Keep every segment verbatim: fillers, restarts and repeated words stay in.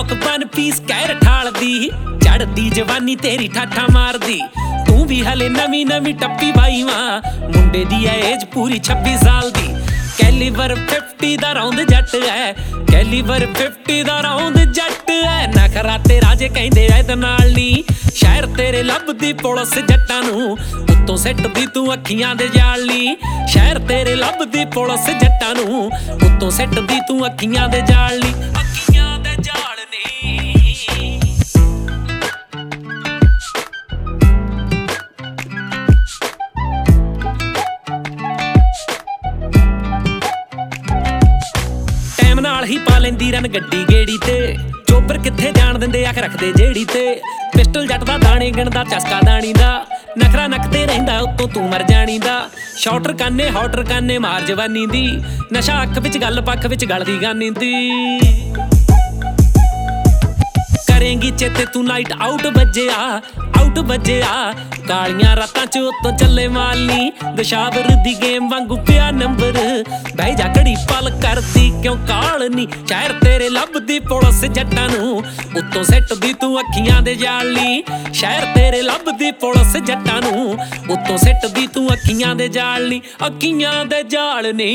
रात one piece कैर ठालदी चढ़दी जवानी तेरी ठाठा मारदी तू भी हले नवी नवी टप्पी बाई मां मुंडे दी एज पूरी छब्बी साल दी कैलीवर फिफ्टी दा रौंद जट है कैलीवर फिफ्टी दा रौंद जट है नखरा तेरा जे कहंदे ऐद नाल नी शहर तेरे लभदी पुलिस जट्टां नूं उत्तों सिटदी तू अखियां दे जाल नी शहर तेरे लभदी पुलिस जट्टां नूं उत्तों सिटदी तू अखियां दे जाल नी अखियां दे जाल नी ही पा लेंदी रन गड्डी गेड़ी ते चोपर किथे जान दिंदे अख रखदे जेड़ी ते पिस्टल जट दा दाणे गिणदा चस्का दाणी दा नखरा नखते रहिंदा उत्तों तू मर जानी दा शॉटर काने हॉटर काने मार जवानी दी नशा अख विच गल पख विच गलदी गानी दी करेंगी चेते तू नाइट आउट बज्जिया आउट बज्जिया कालियां रातां च उत्तों चले मालनी दशावर दी गेम वांगू पिया नंबर बह जा घड़ी पल करदी क्यों कालनी शहर तेरे लभदी पुलिस जट्टां नूं उत्तों सिटदी तू अखियां दे जाल नी शहर तेरे लभदी पुलिस जट्टां नूं उत्तों सिटदी तू अखियां दे जाल नी अखियां दे जाल नी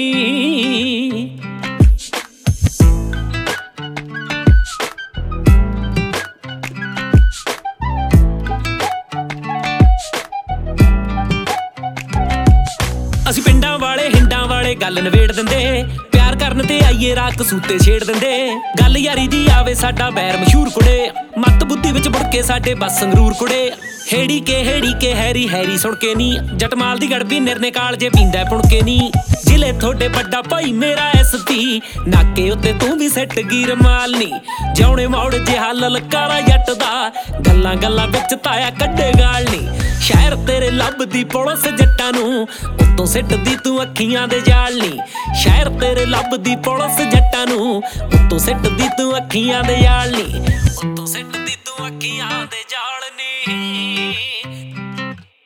ਅਸੀਂ ਪਿੰਡਾਂ ਵਾਲੇ ਹਿੰਡਾਂ ਵਾਲੇ ਗੱਲ ਨਵੇੜ ਦਿੰਦੇ ਪਿਆਰ ਕਰਨ ਤੇ ਆਈਏ ਰਾਤ ਕਸੂਤੇ ਛੇੜ ਦਿੰਦੇ ਗੱਲ ਯਾਰੀ ਦੀ ਆਵੇ ਸਾਡਾ ਬੈਰ ਮਸ਼ਹੂਰ ਕੁੜੇ ਮੱਤ ਬੁੱਧੀ ਵਿੱਚ ਮੁੜ ਕੇ ਸਾਡੇ ਬਸ ਸੰਗਰੂਰ ਕੁੜੇ ਹੇੜੀ ਕੇ ਹੇੜੀ ਕੇ ਹੈਰੀ ਹੈਰੀ ਸੁਣ ਕੇ ਨੀ ਜਟਮਾਲ ਦੀ ਗੜਬੀ ਨਿਰਨੇ ਕਾਲ ਜੇ ਪੀਂਦਾ ਪੁਣ ਕੇ ਨੀ ਜ਼ਿਲੇ ਤੁਹਾਡੇ ਵੱਡਾ ਭਾਈ ਮੇਰਾ ਐਸਪੀ ਨਾਕੇ ਉੱਤੇ ਤੂੰ ਵੀ ਸੈੱਟ ਗੀਰ ਮਾਲ ਨੀ ਜਿਉਣੇ ਮੌੜ ਜਿਹਾ ਲਲਕਾਰਾ ਜੱਟ ਦਾ ਗੱਲਾਂ ਗੱਲਾਂ ਵਿੱਚ ਤਾਇਆ ਕੱਢੇ ਗਾਲ ਨੀ ਸ਼ਹਿਰ ਤੇਰੇ ਲੱਭਦੀ ਪੁਲਿਸ ਜੱਟਾਂ ਨੂੰ ਉੱਤੋਂ ਸਿੱਟਦੀ ਤੂੰ ਅੱਖੀਆਂ ਦੇ ਜਾਲ ਨੀ ਸ਼ਹਿਰ ਤੇਰੇ ਲੱਭਦੀ ਪੁਲਿਸ ਜੱਟਾਂ ਨੂੰ ਉੱਤੋਂ ਸਿੱਟਦੀ ਤੂੰ ਅੱਖੀਆਂ ਦੇ ਜਾਲ ਨੀ ਉੱਤੋਂ ਸਿੱਟਦੀ ਤੂੰ ਅੱਖੀਆਂ ਦੇ